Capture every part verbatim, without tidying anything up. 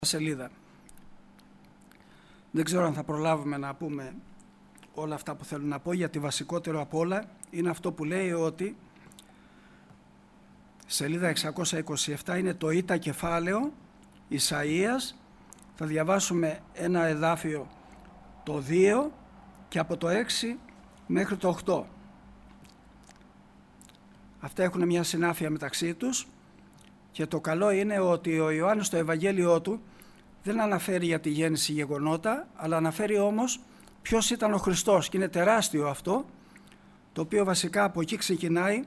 Σελίδα. Δεν ξέρω αν θα προλάβουμε να πούμε όλα αυτά που θέλω να πω, γιατί βασικότερο απ' όλα είναι αυτό που λέει ότι σελίδα εξακόσια είκοσι επτά είναι το Ήτα κεφάλαιο Ισαΐας. Θα διαβάσουμε ένα εδάφιο το δύο και από το έξι μέχρι το οκτώ. Αυτά έχουν μια συνάφεια μεταξύ τους και το καλό είναι ότι ο Ιωάννης στο Ευαγγέλιό του δεν αναφέρει για τη γέννηση γεγονότα, αλλά αναφέρει όμως ποιος ήταν ο Χριστός, και είναι τεράστιο αυτό, το οποίο βασικά από εκεί ξεκινάει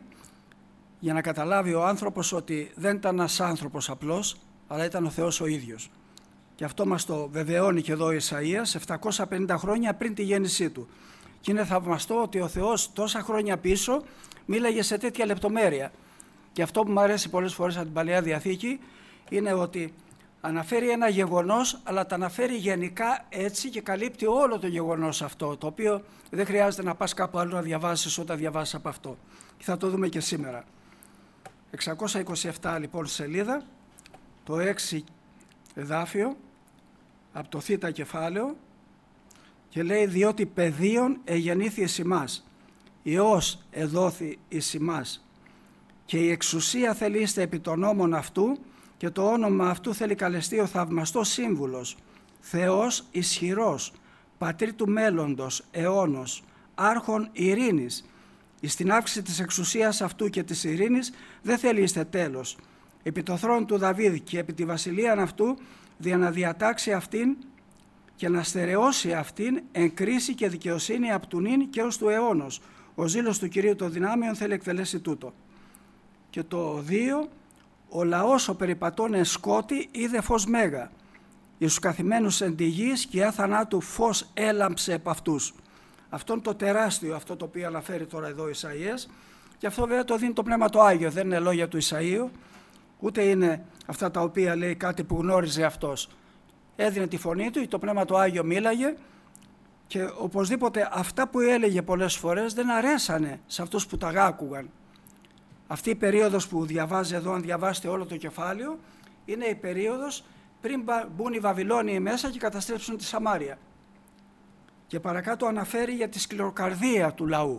για να καταλάβει ο άνθρωπος ότι δεν ήταν ένας άνθρωπος απλός, αλλά ήταν ο Θεός ο ίδιος. Και αυτό μας το βεβαιώνει και εδώ ο Ισαΐας επτακόσια πενήντα χρόνια πριν τη γέννησή του. Και είναι θαυμαστό ότι ο Θεός τόσα χρόνια πίσω μίλαγε σε τέτοια λεπτομέρεια. Και αυτό που μου αρέσει πολλές φορές από την Παλαιά Διαθήκη είναι ότι αναφέρει ένα γεγονός, αλλά τα αναφέρει γενικά έτσι και καλύπτει όλο το γεγονός αυτό, το οποίο δεν χρειάζεται να πας κάπου άλλο να διαβάσεις όταν διαβάσεις από αυτό. Και θα το δούμε και σήμερα. εξακόσια είκοσι επτά λοιπόν σελίδα, το έξι εδάφιο, από το Θήτα κεφάλαιο, και λέει «Διότι παιδίον εγεννήθη εις ημάς, Υιός εδόθη εις ημάς, και η εξουσία θελείστε επί των νόμων αυτού, και το όνομα αυτού θέλει καλεστεί ο θαυμαστός σύμβουλος, Θεός ισχυρός, πατρί του μέλλοντος, αιώνος, άρχον ειρήνης. Εις την αύξηση της εξουσίας αυτού και της ειρήνης δεν θελείστε τέλος. Επί το θρόνο του Δαβίδ και επί τη βασιλείαν αυτού, δια να διατάξει αυτήν και να στερεώσει αυτήν εν κρίση και δικαιοσύνη απ' του νυν και ως του αιώνος. Ο ζήλος του Κυρίου των δυνάμεων θέλει εκτελέσει τούτο». Και το δύο, «Ο λαός ο περιπατών εν σκότη είδε φως μέγα, εις τους καθημένους εν τη γη σκιά θανάτου φως έλαμψε επ' αυτούς». Αυτό είναι το τεράστιο, αυτό το οποίο αναφέρει τώρα εδώ ο Ισαΐας, και αυτό βέβαια το δίνει το Πνεύμα το Άγιο, δεν είναι λόγια του Ισαΐου, ούτε είναι αυτά τα οποία λέει κάτι που γνώριζε αυτός. Έδινε τη φωνή του, το Πνεύμα το Άγιο μίλαγε, και οπωσδήποτε αυτά που έλεγε πολλές φορές δεν αρέσανε σε αυτούς που τα άκουγαν. Αυτή η περίοδος που διαβάζει εδώ, αν διαβάσετε όλο το κεφάλαιο, είναι η περίοδος πριν μπουν οι Βαβυλώνιοι μέσα και καταστρέψουν τη Σαμάρια. Και παρακάτω αναφέρει για τη σκληροκαρδία του λαού.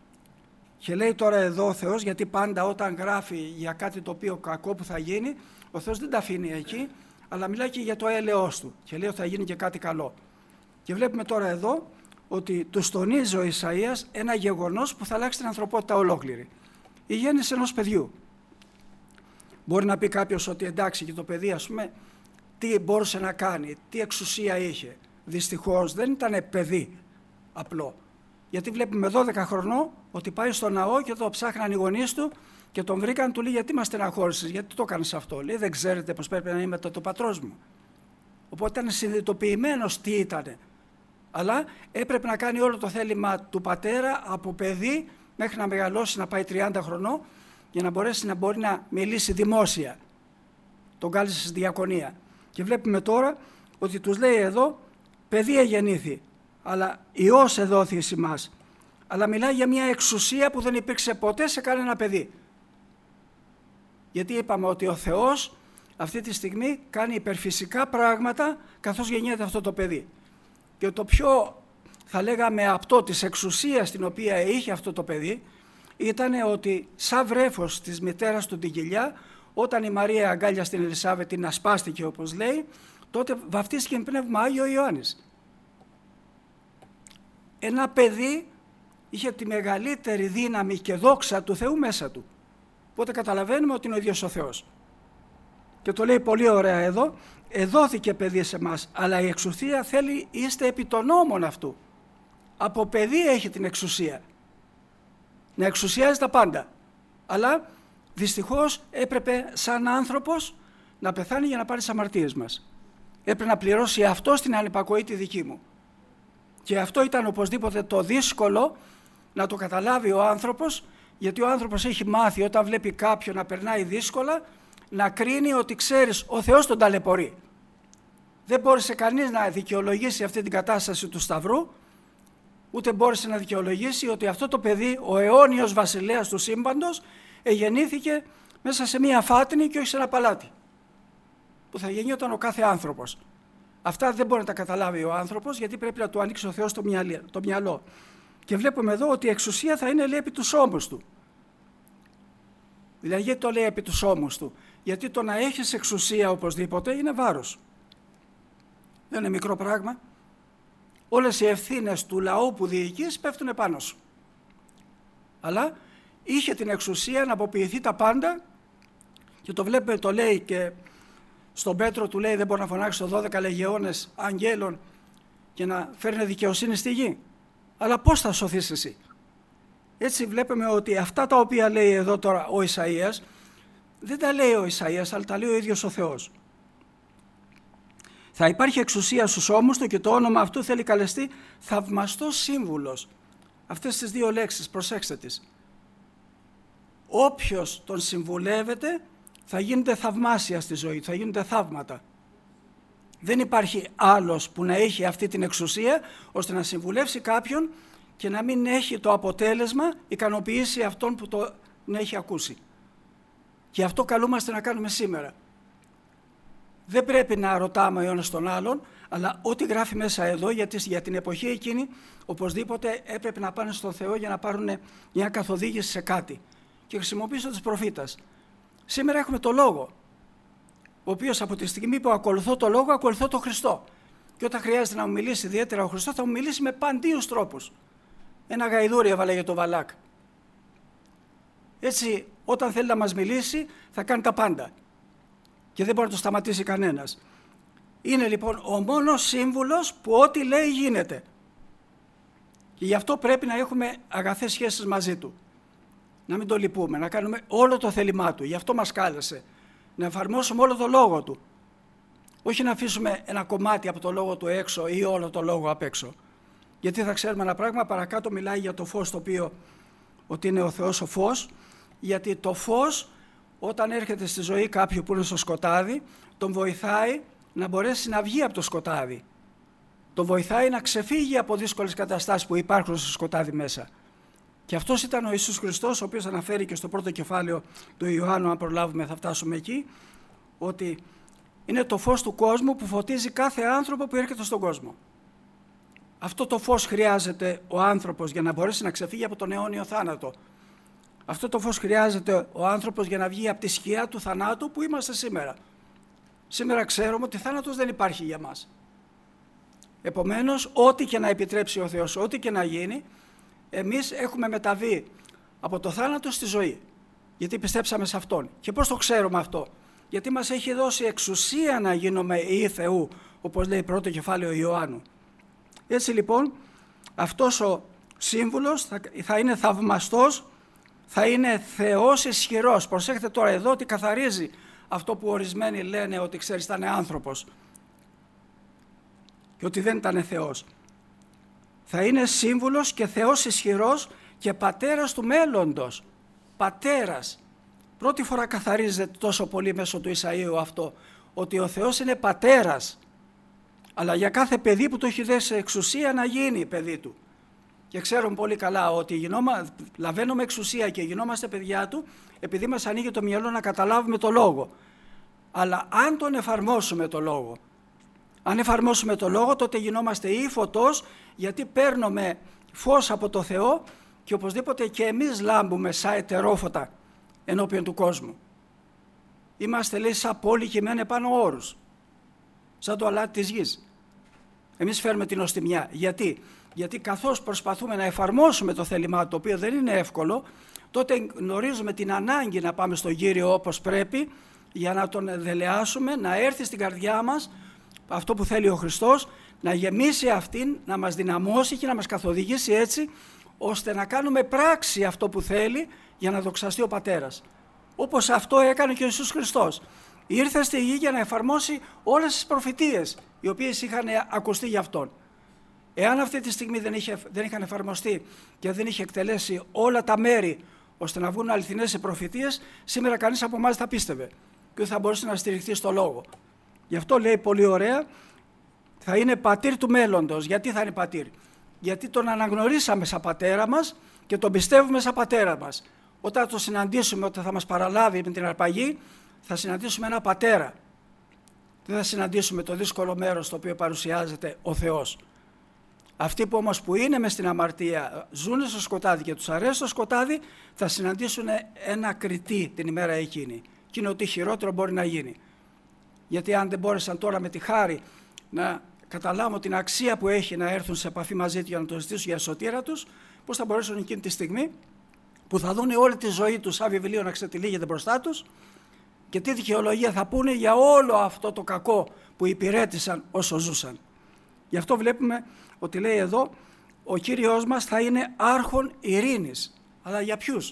Και λέει τώρα εδώ ο Θεός, γιατί πάντα όταν γράφει για κάτι το οποίο κακό που θα γίνει, ο Θεός δεν τα αφήνει εκεί, αλλά μιλάει και για το έλεος του. Και λέει ότι θα γίνει και κάτι καλό. Και βλέπουμε τώρα εδώ ότι του τονίζει ο Ισαΐας ένα γεγονός που θα αλλάξει την ανθρωπότητα ολόκληρη. Η γέννηση ενός παιδιού. Μπορεί να πει κάποιος ότι εντάξει, και το παιδί, ας πούμε, τι μπορούσε να κάνει, τι εξουσία είχε. Δυστυχώς δεν ήταν παιδί απλό. Γιατί βλέπουμε δώδεκα χρονών ότι πάει στο ναό και το ψάχναν οι γονείς του και τον βρήκαν, του λέει γιατί μας στεναχώρησες, γιατί το κάνεις αυτό. Λέει δεν ξέρετε πως πρέπει να είμαι το, το πατρός μου. Οπότε ήταν συνειδητοποιημένος τι ήτανε. Αλλά έπρεπε να κάνει όλο το θέλημα του πατέρα από παιδί μέχρι να μεγαλώσει, να πάει τριάντα χρονών, για να μπορέσει να μπορεί να μιλήσει δημόσια. Τον κάλεσε στη διακονία. Και βλέπουμε τώρα ότι τους λέει εδώ, παιδί εγεννήθη, αλλά Υιός εδόθη εις ημάς. Αλλά μιλάει για μια εξουσία που δεν υπήρξε ποτέ σε κανένα παιδί. Γιατί είπαμε ότι ο Θεός αυτή τη στιγμή κάνει υπερφυσικά πράγματα καθώς γεννιέται αυτό το παιδί. Και το πιο, θα λέγαμε, απτό της εξουσίας την οποία είχε αυτό το παιδί ήταν ότι σαν βρέφος της μητέρας του την κοιλιά, όταν η Μαρία αγκάλια στην Ελισάβετ την ασπάστηκε όπως λέει, τότε βαφτίστηκε με Πνεύμα Άγιο ο Ιωάννης. Ένα παιδί είχε τη μεγαλύτερη δύναμη και δόξα του Θεού μέσα του. Οπότε καταλαβαίνουμε ότι είναι ο ίδιος ο Θεός. Και το λέει πολύ ωραία εδώ, εδόθηκε παιδί σε εμάς, αλλά η εξουσία θέλει είστε επί των νόμων αυτού. Από παιδί έχει την εξουσία. Να εξουσιάζει τα πάντα. Αλλά δυστυχώς έπρεπε σαν άνθρωπος να πεθάνει για να πάρει τις αμαρτίες μας. Έπρεπε να πληρώσει αυτό στην ανυπακοή τη δική μου. Και αυτό ήταν οπωσδήποτε το δύσκολο να το καταλάβει ο άνθρωπος, γιατί ο άνθρωπος έχει μάθει όταν βλέπει κάποιον να περνάει δύσκολα, να κρίνει ότι ξέρεις ο Θεός τον ταλαιπωρεί. Δεν μπόρεσε κανείς να δικαιολογήσει αυτή την κατάσταση του Σταυρού, ούτε μπόρεσε να δικαιολογήσει ότι αυτό το παιδί, ο αιώνιος βασιλέας του σύμπαντος, εγεννήθηκε μέσα σε μία φάτνη και όχι σε ένα παλάτι. που θα γεννιόταν ο κάθε άνθρωπος. Αυτά δεν μπορεί να τα καταλάβει ο άνθρωπος, γιατί πρέπει να του ανοίξει ο Θεός το μυαλό. Και βλέπουμε εδώ ότι η εξουσία θα είναι, λέει, επί τους ώμους του. Δηλαδή, γιατί το λέει επί τους ώμους του? Γιατί το να έχεις εξουσία οπωσδήποτε είναι βάρος. Δεν είναι μικρό πράγμα. Όλες οι ευθύνες του λαού που διοικείς πέφτουν επάνω σου. Αλλά είχε την εξουσία να αποποιηθεί τα πάντα, και το βλέπουμε, το λέει και στον Πέτρο, του λέει δεν μπορεί να φωνάξει δώδεκα λεγεώνες αγγέλων και να φέρνει δικαιοσύνη στη γη. Αλλά πώς θα σωθείς εσύ? Έτσι βλέπουμε ότι αυτά τα οποία λέει εδώ τώρα ο Ισαΐας, δεν τα λέει ο Ισαΐας, αλλά τα λέει ο ίδιος ο Θεός. Θα υπάρχει εξουσία στους ώμους του και το όνομα αυτού θέλει καλεστεί θαυμαστός σύμβουλος. Αυτές τις δύο λέξεις, προσέξτε τις. Όποιος τον συμβουλεύεται θα γίνεται θαυμάσια στη ζωή, θα γίνονται θαύματα. Δεν υπάρχει άλλος που να έχει αυτή την εξουσία ώστε να συμβουλεύσει κάποιον και να μην έχει το αποτέλεσμα ικανοποιήσει αυτόν που τον έχει ακούσει. Και αυτό καλούμαστε να κάνουμε σήμερα. Δεν πρέπει να ρωτάμε ο ένας τον άλλον, αλλά ό,τι γράφει μέσα εδώ, γιατί για την εποχή εκείνη οπωσδήποτε έπρεπε να πάνε στον Θεό για να πάρουν μια καθοδήγηση σε κάτι. Και χρησιμοποίησαν τους προφήτας. Σήμερα έχουμε το Λόγο, ο οποίος από τη στιγμή που ακολουθώ το Λόγο, ακολουθώ τον Χριστό. Και όταν χρειάζεται να μου μιλήσει ιδιαίτερα ο Χριστός, θα μου μιλήσει με παντίους τρόπους. Ένα γαϊδούρι έβαλε για το Βαλάκ. Έτσι, όταν θέλει να μας μιλήσει, θα κάνει τα πάντα. Και δεν μπορεί να το σταματήσει κανένας. Είναι λοιπόν ο μόνος σύμβουλος που ό,τι λέει γίνεται. Και γι' αυτό πρέπει να έχουμε αγαθές σχέσεις μαζί του. Να μην το λυπούμε, να κάνουμε όλο το θέλημά του. Γι' αυτό μας κάλεσε. Να εφαρμόσουμε όλο το λόγο του. Όχι να αφήσουμε ένα κομμάτι από το λόγο του έξω ή όλο το λόγο απ' έξω. Γιατί θα ξέρουμε ένα πράγμα, παρακάτω μιλάει για το φως, το οποίο ότι είναι ο Θεός ο φως, γιατί το φως όταν έρχεται στη ζωή κάποιου που είναι στο σκοτάδι, τον βοηθάει να μπορέσει να βγει από το σκοτάδι. Τον βοηθάει να ξεφύγει από δύσκολες καταστάσεις που υπάρχουν στο σκοτάδι μέσα. Και αυτός ήταν ο Ιησούς Χριστός, ο οποίος αναφέρει και στο πρώτο κεφάλαιο του Ιωάννου, αν προλάβουμε θα φτάσουμε εκεί, ότι είναι το φως του κόσμου που φωτίζει κάθε άνθρωπο που έρχεται στον κόσμο. Αυτό το φως χρειάζεται ο άνθρωπος για να μπορέσει να ξεφύγει από τον αιώνιο θάνατο. Αυτό το φως χρειάζεται ο άνθρωπος για να βγει από τη σκιά του θανάτου που είμαστε σήμερα. Σήμερα ξέρουμε ότι θάνατος δεν υπάρχει για μας. Επομένως, ό,τι και να επιτρέψει ο Θεός, ό,τι και να γίνει, εμείς έχουμε μεταβεί από το θάνατο στη ζωή. Γιατί πιστέψαμε σε Αυτόν. Και πώς το ξέρουμε αυτό? Γιατί μας έχει δώσει εξουσία να γίνουμε ιοί Θεού, όπως λέει πρώτο κεφάλαιο Ιωάννου. Έτσι λοιπόν, αυτός ο σύμβουλος θα, θα είναι θαυμαστός, θα είναι Θεός ισχυρός. Προσέχετε τώρα εδώ ότι καθαρίζει αυτό που ορισμένοι λένε ότι ξέρεις ήταν άνθρωπος και ότι δεν ήταν Θεός. Θα είναι σύμβουλος και Θεός ισχυρός και πατέρας του μέλλοντος. Πατέρας. Πρώτη φορά καθαρίζεται τόσο πολύ μέσω του Ισαΐου αυτό, ότι ο Θεός είναι πατέρας. Αλλά για κάθε παιδί που του έχει δέσει εξουσία να γίνει παιδί του. Και ξέρουμε πολύ καλά ότι γινόμα, λαβαίνουμε εξουσία και γινόμαστε παιδιά του επειδή μας ανοίγει το μυαλό να καταλάβουμε το λόγο. Αλλά αν τον εφαρμόσουμε το λόγο, αν εφαρμόσουμε το λόγο, τότε γινόμαστε ή φωτός, γιατί παίρνουμε φως από το Θεό και οπωσδήποτε και εμείς λάμπουμε σαν ετερόφωτα ενώπιον του κόσμου. Είμαστε, λέει, σαν πόλη κειμένη επάνω όρους, σαν το αλάτι της γης. Εμείς φέρουμε την οστιμιά. Γιατί? Γιατί καθώς προσπαθούμε να εφαρμόσουμε το θέλημά, το οποίο δεν είναι εύκολο, τότε γνωρίζουμε την ανάγκη να πάμε στον Κύριο όπως πρέπει, για να τον δελεάσουμε, να έρθει στην καρδιά μας αυτό που θέλει ο Χριστός, να γεμίσει αυτήν, να μας δυναμώσει και να μας καθοδηγήσει έτσι, ώστε να κάνουμε πράξη αυτό που θέλει για να δοξαστεί ο Πατέρας. Όπως αυτό έκανε και ο Ιησούς Χριστός. Ήρθε στη γη για να εφαρμόσει όλες τις προφητείες οι οποίες είχαν ακουστεί για Αυτόν. Εάν αυτή τη στιγμή δεν, είχε, δεν είχαν εφαρμοστεί και δεν είχε εκτελέσει όλα τα μέρη ώστε να βγουν αληθινές οι προφητείες, σήμερα κανείς από εμάς θα πίστευε και θα μπορούσε να στηριχθεί στο λόγο. Γι' αυτό λέει πολύ ωραία, θα είναι πατήρ του μέλλοντος. Γιατί θα είναι πατήρ? Γιατί τον αναγνωρίσαμε σαν πατέρα μας και τον πιστεύουμε σαν πατέρα μας. Όταν το συναντήσουμε, όταν θα μας παραλάβει με την αρπαγή, θα συναντήσουμε ένα πατέρα. δεν θα συναντήσουμε το δύσκολο μέρος στο οποίο παρουσιάζεται ο Θεός. Αυτοί που όμως που είναι μες στην αμαρτία, ζουν στο σκοτάδι και τους αρέσει το σκοτάδι, θα συναντήσουν ένα κριτή την ημέρα εκείνη. Και είναι ότι χειρότερο μπορεί να γίνει. Γιατί αν δεν μπόρεσαν τώρα με τη χάρη να καταλάβουν την αξία που έχει να έρθουν σε επαφή μαζί του για να το ζητήσουν για σωτήρα τους, πώς θα μπορέσουν εκείνη τη στιγμή που θα δουν όλη τη ζωή τους σαν βιβλίο να ξετυλίγεται μπροστά τους και τι δικαιολογία θα πούνε για όλο αυτό το κακό που υπηρέτησαν όσο ζούσαν. Γι' αυτό βλέπουμε ότι λέει εδώ ο Κύριος μας θα είναι άρχον ειρήνης. Αλλά για ποιους?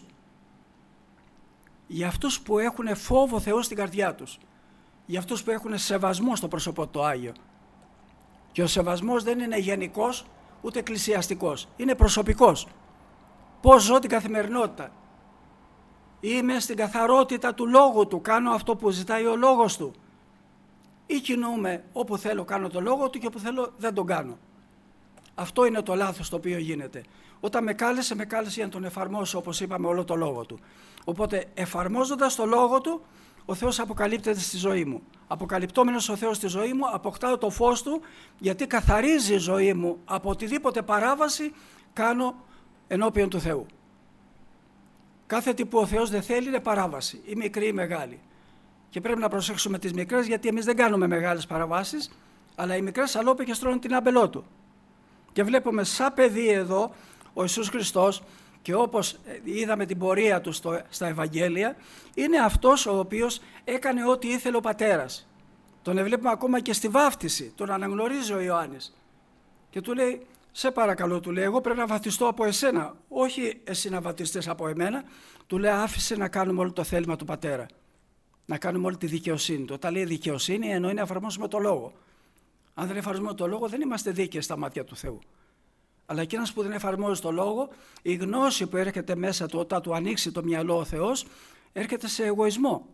Για αυτούς που έχουν φόβο Θεού στην καρδιά τους. Για αυτούς που έχουν σεβασμό στο πρόσωπό του Άγιο. Και ο σεβασμός δεν είναι γενικός ούτε εκκλησιαστικός. Είναι προσωπικός. Πώς ζω την καθημερινότητα? Είμαι στην καθαρότητα του λόγου του. Κάνω αυτό που ζητάει ο λόγος του. Ή κινούμαι όπου θέλω κάνω το λόγο του και όπου θέλω δεν τον κάνω. Αυτό είναι το λάθος το οποίο γίνεται. Όταν με κάλεσε, με κάλεσε για να τον εφαρμόσω όπως είπαμε όλο το λόγο του. Οπότε εφαρμόζοντας το λόγο του, ο Θεός αποκαλύπτεται στη ζωή μου. Αποκαλυπτόμενος ο Θεός στη ζωή μου, αποκτάω το φως του, γιατί καθαρίζει η ζωή μου από οτιδήποτε παράβαση κάνω ενώπιον του Θεού. Κάθε τι που ο Θεός δεν θέλει είναι παράβαση, ή μικρή ή μεγάλη. Και πρέπει να προσέξουμε τις μικρές, γιατί εμείς δεν κάνουμε μεγάλες παραβάσεις, αλλά οι μικρές αλόπε και στρώνουν την άμπελό του. Και βλέπουμε σαν παιδί εδώ ο Ιησούς Χριστός, και όπως είδαμε την πορεία του στο, στα Ευαγγέλια, είναι αυτός ο οποίος έκανε ό,τι ήθελε ο πατέρας. Τον βλέπουμε ακόμα και στη βάφτιση, τον αναγνωρίζει ο Ιωάννης. Και του λέει, σε παρακαλώ, του λέει, εγώ πρέπει να βαφτιστώ από εσένα, όχι εσύ να βαφτιστείς από εμένα. Του λέει, άφησε να κάνουμε όλο το θέλημα του πατέρα. Να κάνουμε όλη τη δικαιοσύνη του. Όταν λέει δικαιοσύνη, εννοεί να εφαρμόσουμε το λόγο. Αν δεν εφαρμόζουμε το λόγο, δεν είμαστε δίκαιοι στα μάτια του Θεού. Αλλά εκείνος που δεν εφαρμόζει το λόγο, η γνώση που έρχεται μέσα του όταν του ανοίξει το μυαλό ο Θεός, έρχεται σε εγωισμό.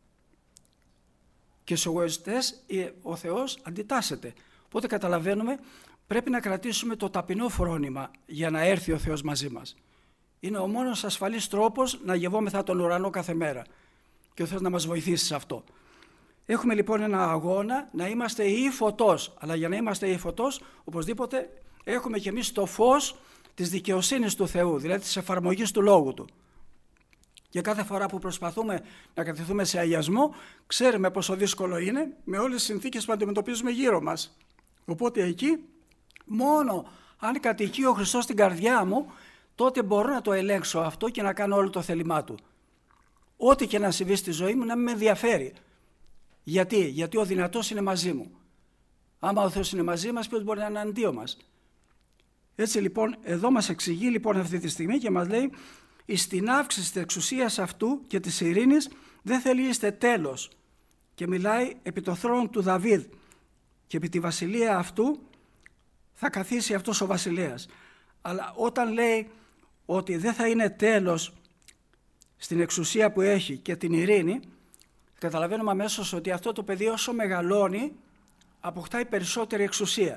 Και στους εγωιστές ο Θεός αντιτάσσεται. Οπότε καταλαβαίνουμε, πρέπει να κρατήσουμε το ταπεινό φρόνημα για να έρθει ο Θεός μαζί μας. Είναι ο μόνος ασφαλής τρόπος να γευόμεθα τον ουρανό κάθε μέρα. Και ο Θεός να μας βοηθήσει σε αυτό. Έχουμε λοιπόν ένα αγώνα να είμαστε ή φωτός. Αλλά για να είμαστε ή φωτός, οπωσδήποτε έχουμε και εμείς το φως της δικαιοσύνης του Θεού, δηλαδή της εφαρμογής του Λόγου Του. Και κάθε φορά που προσπαθούμε να κατευθούμε σε αγιασμό, ξέρουμε πόσο δύσκολο είναι με όλες τις συνθήκες που αντιμετωπίζουμε γύρω μας. Οπότε εκεί, μόνο αν κατοικεί ο Χριστός στην καρδιά μου, τότε μπορώ να το ελέγξω αυτό και να κάνω όλο το θέλημά Του. Ό,τι και να συμβεί στη ζωή μου να μην με ενδιαφέρει. Γιατί, Γιατί ο δυνατός είναι μαζί μου. Άμα ο Θεός είναι μαζί μας, ποιος μπορεί να είναι αντίο μας. Έτσι λοιπόν, εδώ μας εξηγεί λοιπόν αυτή τη στιγμή και μας λέει, εις την αύξηση της εξουσίας αυτού και της ειρήνης δεν θελείστε τέλος. Και μιλάει επί το θρόνο του Δαβίδ και επί τη βασιλεία αυτού θα καθίσει αυτός ο βασιλέας. Αλλά όταν λέει ότι δεν θα είναι τέλος στην εξουσία που έχει και την ειρήνη, καταλαβαίνουμε αμέσως ότι αυτό το παιδί όσο μεγαλώνει αποκτάει περισσότερη εξουσία.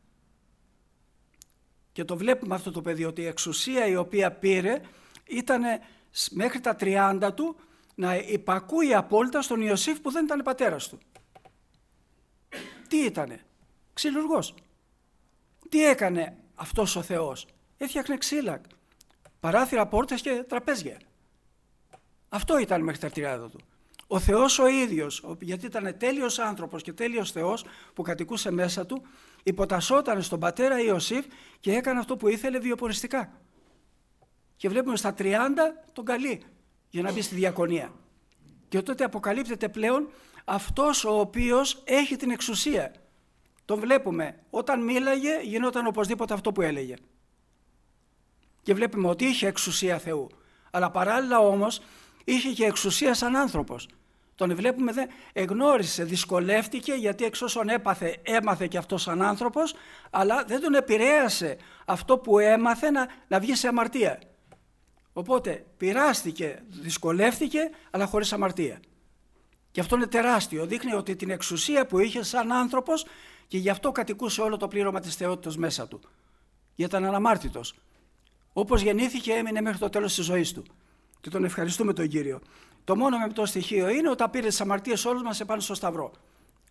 Και το βλέπουμε αυτό το παιδί, ότι η εξουσία η οποία πήρε ήταν μέχρι τα τριάντα του να υπακούει απόλυτα στον Ιωσήφ που δεν ήταν πατέρας του. Τι ήτανε? Ξυλουργός. Τι έκανε αυτός ο Θεός? Έφτιαχνε ξύλα, παράθυρα, πόρτες και τραπέζια. Αυτό ήταν μέχρι τα τριάντα του. Ο Θεός ο ίδιος, γιατί ήταν τέλειος άνθρωπος και τέλειος Θεός που κατοικούσε μέσα του, υποτασσόταν στον πατέρα Ιωσήφ και έκανε αυτό που ήθελε βιοποριστικά. Και βλέπουμε στα τριάντα τον καλεί για να μπει στη διακονία. Και τότε αποκαλύπτεται πλέον αυτός ο οποίος έχει την εξουσία. Τον βλέπουμε, όταν μίλαγε γινόταν οπωσδήποτε αυτό που έλεγε. Και βλέπουμε ότι είχε εξουσία Θεού, αλλά παράλληλα όμως είχε και εξουσία σαν άνθρωπος. Τον βλέπουμε, δεν εγνώρισε, δυσκολεύτηκε, γιατί εξ όσων έπαθε, έμαθε και αυτό σαν άνθρωπος, αλλά δεν τον επηρέασε αυτό που έμαθε να, να βγει σε αμαρτία. Οπότε πειράστηκε, δυσκολεύτηκε, αλλά χωρίς αμαρτία. Και αυτό είναι τεράστιο, δείχνει ότι την εξουσία που είχε σαν άνθρωπος και γι' αυτό κατοικούσε όλο το πλήρωμα της θεότητας μέσα του. Γιατί ήταν αναμάρτητος. Όπως γεννήθηκε έμεινε μέχρι το τέλος της ζωής του. Και τον ευχαριστούμε τον Κύριο. Το μόνο με το στοιχείο είναι ότι πήρε τις αμαρτίες όλους μας επάνω στο Σταυρό.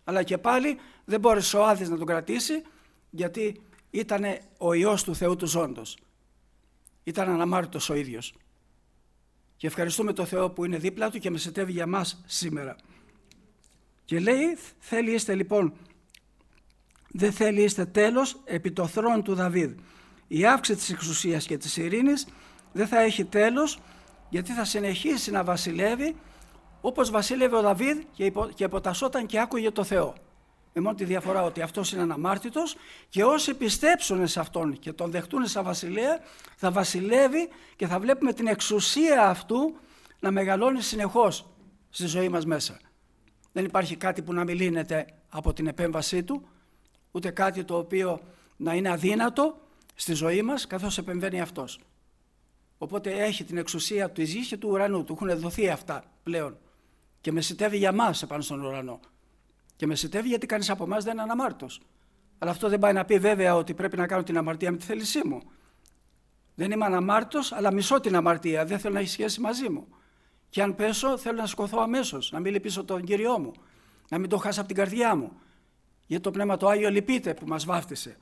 Αλλά και πάλι δεν μπόρεσε ο Άδης να τον κρατήσει, γιατί ήταν ο Υιός του Θεού του Ζώντος. Ήταν αναμάρτητος ο ίδιος. Και ευχαριστούμε τον Θεό που είναι δίπλα του και μεσητεύει για μας σήμερα. Και λέει, θέλει είστε λοιπόν, δεν θέλει είστε τέλος επί το θρόνο του Δαβίδ. Η αύξηση της εξουσίας και της ειρήνης δεν θα έχει τέλος, γιατί θα συνεχίσει να βασιλεύει όπως βασίλευε ο Δαβίδ και, υπο, και υποτασσόταν και άκουγε το Θεό. Με μόνο τη διαφορά ότι αυτός είναι αναμάρτητος και όσοι πιστέψουν σε αυτόν και τον δεχτούν σαν βασιλέα, θα βασιλεύει και θα βλέπουμε την εξουσία αυτού να μεγαλώνει συνεχώς στη ζωή μας μέσα. Δεν υπάρχει κάτι που να μην λύνεται από την επέμβασή του, ούτε κάτι το οποίο να είναι αδύνατο στη ζωή μας καθώς επεμβαίνει αυτός. Οπότε έχει την εξουσία του γης και του ουρανού, του έχουν δοθεί αυτά πλέον και μεσητεύει για μας επάνω στον ουρανό. Και μεσητεύει γιατί κανείς από εμάς δεν είναι αναμάρτητος. Αλλά αυτό δεν πάει να πει βέβαια ότι πρέπει να κάνω την αμαρτία με τη θέλησή μου. Δεν είμαι αναμάρτητος, αλλά μισώ την αμαρτία, δεν θέλω να έχει σχέση μαζί μου. Και αν πέσω, θέλω να σηκωθώ αμέσως, να μην λυπήσω τον Κύριό μου, να μην το χάσω από την καρδιά μου. Γιατί το Πνεύμα το Άγιο λυπείται που μας βάφτισε.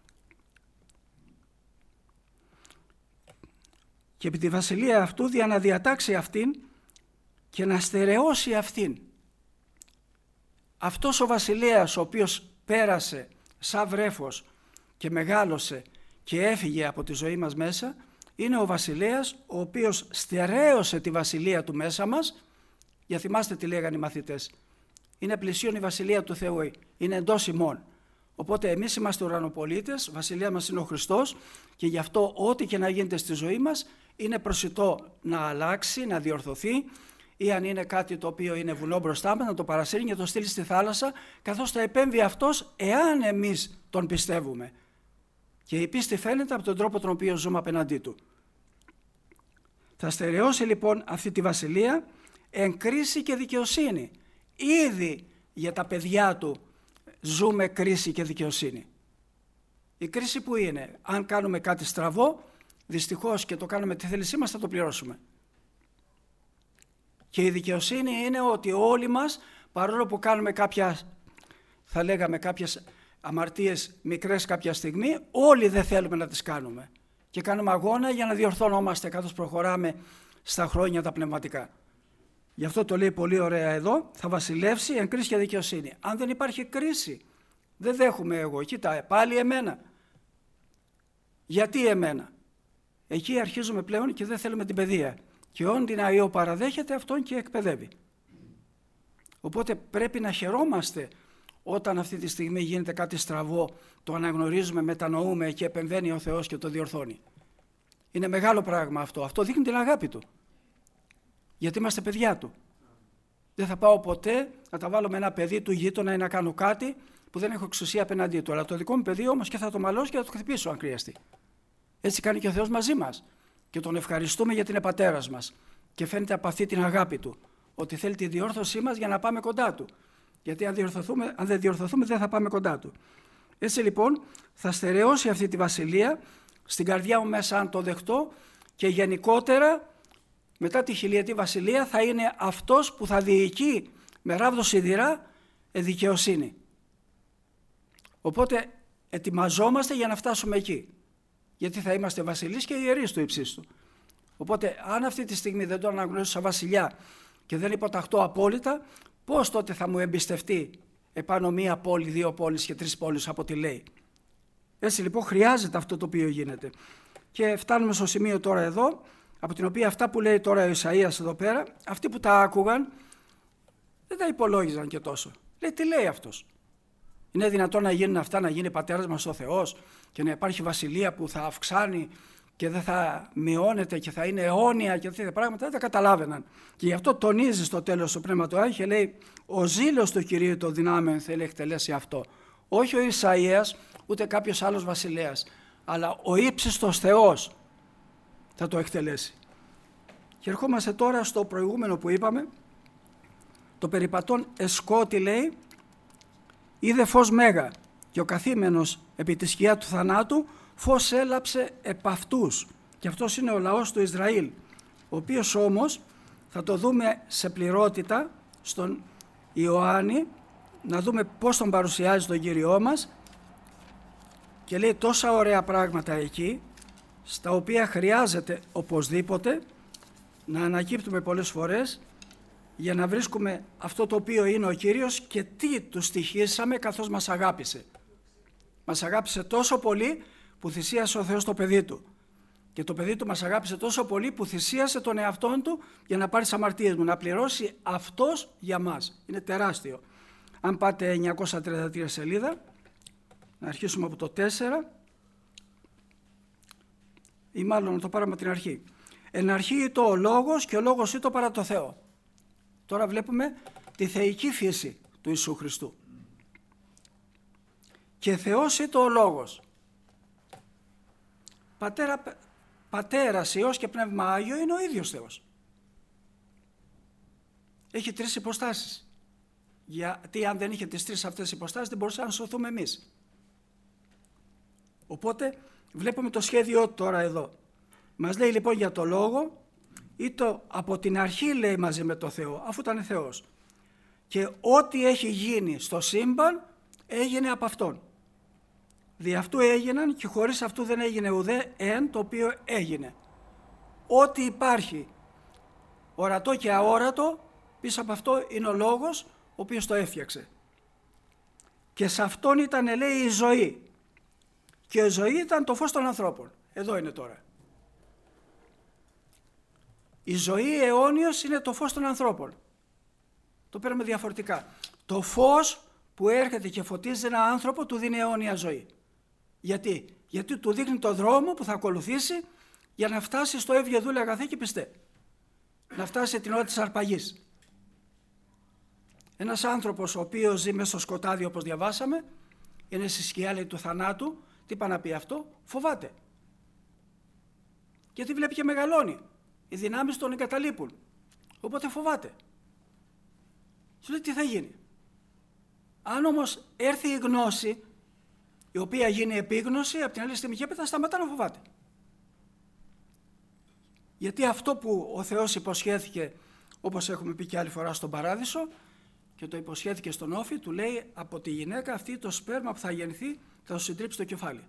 Και επί τη βασιλεία αυτού για να διατάξει αυτήν και να στερεώσει αυτήν. Αυτός ο βασιλέας ο οποίος πέρασε σαν βρέφος και μεγάλωσε και έφυγε από τη ζωή μας μέσα, είναι ο βασιλέας ο οποίος στερέωσε τη βασιλεία του μέσα μας. Για θυμάστε τι λέγανε οι μαθητές, είναι πλησίον η βασιλεία του Θεού, είναι εντός ημών. Οπότε εμείς είμαστε ουρανοπολίτες, βασιλεία μας είναι ο Χριστός και γι' αυτό ό,τι και να γίνεται στη ζωή μας είναι προσιτό να αλλάξει, να διορθωθεί, ή αν είναι κάτι το οποίο είναι βουνό μπροστά μας να το παρασύρει και να το στείλει στη θάλασσα, καθώς θα επέμβει αυτός εάν εμείς τον πιστεύουμε. Και η πίστη φαίνεται από τον τρόπο τον οποίο ζούμε απέναντί του. Θα στερεώσει λοιπόν αυτή τη βασιλεία εν κρίση και δικαιοσύνη. Ήδη για τα παιδιά του ζούμε κρίση και δικαιοσύνη. Η κρίση που είναι, αν κάνουμε κάτι στραβό, δυστυχώς και το κάνουμε τη θέλησή μας, θα το πληρώσουμε. Και η δικαιοσύνη είναι ότι όλοι μας, παρόλο που κάνουμε κάποια, θα λέγαμε κάποιες αμαρτίες μικρές κάποια στιγμή, όλοι δεν θέλουμε να τις κάνουμε. Και κάνουμε αγώνα για να διορθώνομαστε καθώς προχωράμε στα χρόνια τα πνευματικά. Γι' αυτό το λέει πολύ ωραία εδώ, θα βασιλεύσει εν κρίση και δικαιοσύνη. Αν δεν υπάρχει κρίση, δεν δέχομαι εγώ. Κοίτα, πάλι εμένα. Γιατί εμένα? Εκεί αρχίζουμε πλέον και δεν θέλουμε την παιδεία. Και όν την Αϊώ παραδέχεται, αυτόν και εκπαιδεύει. Οπότε πρέπει να χαιρόμαστε όταν αυτή τη στιγμή γίνεται κάτι στραβό, το αναγνωρίζουμε, μετανοούμε και επεμβαίνει ο Θεός και το διορθώνει. Είναι μεγάλο πράγμα αυτό. Αυτό δείχνει την αγάπη Του. Γιατί είμαστε παιδιά Του. Δεν θα πάω ποτέ να τα βάλω με ένα παιδί του γείτονα ή να κάνω κάτι που δεν έχω εξουσία απέναντί του. Αλλά το δικό μου παιδί όμως και θα το μαλώσω και θα το χτυπήσω αν χρειαστεί. Έτσι κάνει και ο Θεός μαζί μας. Και τον ευχαριστούμε γιατί είναι πατέρας μας. Και φαίνεται από αυτή την αγάπη Του. Ότι θέλει τη διόρθωσή μας για να πάμε κοντά Του. Γιατί αν, διορθωθούμε, αν δεν διορθωθούμε δεν θα πάμε κοντά Του. Έτσι λοιπόν θα στερεώσει αυτή τη βασιλεία στην καρδιά μου μέσα αν το δεχτώ και γενικότερα μετά τη χιλιετή βασιλεία θα είναι αυτός που θα διοικεί με ράβδο σιδηρά δικαιοσύνη. Οπότε ετοιμαζόμαστε για να φτάσουμε εκεί. Γιατί θα είμαστε βασιλείς και ιερείς του υψίστου. Οπότε αν αυτή τη στιγμή δεν το αναγνωρίσω σαν βασιλιά και δεν υποταχτώ απόλυτα, πώς τότε θα μου εμπιστευτεί επάνω μία πόλη, δύο πόλεις και τρεις πόλεις από ό,τι λέει. Έτσι λοιπόν χρειάζεται αυτό το οποίο γίνεται. Και φτάνουμε στο σημείο τώρα εδώ, από την οποία αυτά που λέει τώρα ο Ισαΐας εδώ πέρα, αυτοί που τα άκουγαν δεν τα υπολόγιζαν και τόσο. Λέει τι λέει αυτός. Είναι δυνατόν να γίνουν αυτά, να γίνει πατέρας μας ο Θεός και να υπάρχει βασιλεία που θα αυξάνει και δεν θα μειώνεται και θα είναι αιώνια και τέτοια πράγματα, δεν τα καταλάβαιναν. Και γι' αυτό τονίζει στο τέλος το Πνεύμα του Άγιο και λέει ο ζήλος του Κυρίου των δυνάμεων θέλει εκτελέσει αυτό. Όχι ο Ισαΐας ούτε κάποιος άλλος βασιλέας, αλλά ο ύψιστος Θεός θα το εκτελέσει. Και ερχόμαστε τώρα στο προηγούμενο που είπαμε, το περιπατών εσκότη λέει, είδε φως μέγα και ο καθήμενος επί τη σκιά του θανάτου φως έλαψε επ' αυτούς. Και αυτός είναι ο λαός του Ισραήλ, ο οποίος όμως θα το δούμε σε πληρότητα στον Ιωάννη να δούμε πώς τον παρουσιάζει τον Κύριό μας και λέει τόσα ωραία πράγματα εκεί, στα οποία χρειάζεται οπωσδήποτε να ανακύπτουμε πολλές φορές για να βρίσκουμε αυτό το οποίο είναι ο Κύριος και τι του στοιχήσαμε καθώς μας αγάπησε. Μας αγάπησε τόσο πολύ που θυσίασε ο Θεός το παιδί του. Και το παιδί του μας αγάπησε τόσο πολύ που θυσίασε τον εαυτόν του για να πάρει τις αμαρτίες μου, να πληρώσει αυτός για μας. Είναι τεράστιο. Αν πάτε εννιακόσια τριάντα τρία σελίδα, να αρχίσουμε από το τέσσερα, ή μάλλον να το πάρουμε από την αρχή. Εν αρχή ήτο ο Λόγος και ο Λόγος ήτο παρά το Θεό. Τώρα βλέπουμε τη θεϊκή φύση του Ιησού Χριστού. Και Θεός ήτο ο Λόγος. Πατέρα, Πατέρας, Υιός και Πνεύμα Άγιο είναι ο ίδιος Θεός. Έχει τρεις υποστάσεις. Γιατί αν δεν είχε τις τρεις αυτές υποστάσεις δεν μπορούσαμε να σωθούμε εμείς. Οπότε βλέπουμε το σχέδιό του τώρα εδώ. Μας λέει λοιπόν για το Λόγο, ή το από την αρχή λέει μαζί με το Θεό, αφού ήταν Θεός. Και ό,τι έχει γίνει στο σύμπαν έγινε από Αυτόν. Δι' αυτού έγιναν και χωρίς αυτού δεν έγινε ουδέ εν το οποίο έγινε. Ό,τι υπάρχει ορατό και αόρατο, πίσω από αυτό είναι ο Λόγος ο οποίος το έφτιαξε. Και σε Αυτόν ήταν, λέει, η ζωή. Και η ζωή ήταν το φως των ανθρώπων. Εδώ είναι τώρα. Η ζωή αιώνιος είναι το φως των ανθρώπων. Το παίρνουμε διαφορετικά. Το φως που έρχεται και φωτίζει έναν άνθρωπο του δίνει αιώνια ζωή. Γιατί? Γιατί του δείχνει το δρόμο που θα ακολουθήσει για να φτάσει στο έβγε δούλε αγαθέ και πιστέ. Να φτάσει την ώρα της αρπαγής. Ένας άνθρωπος ο οποίος ζει μέσα στο σκοτάδι όπως διαβάσαμε, είναι στη σκιά λέει, του θανάτου, τι πάει να πει αυτό? Φοβάται. Γιατί βλέπει και μεγαλώνει. Οι δυνάμεις τον εγκαταλείπουν. Οπότε φοβάται. Σου λέει τι θα γίνει. Αν όμως έρθει η γνώση, η οποία γίνει επίγνωση, από την άλλη στιγμή και έπειτα σταματά να φοβάται. Γιατί αυτό που ο Θεός υποσχέθηκε, όπως έχουμε πει και άλλη φορά στον Παράδεισο, και το υποσχέθηκε στον Όφη, του λέει από τη γυναίκα αυτή το σπέρμα που θα γεννηθεί θα σου συντρίψει το κεφάλι.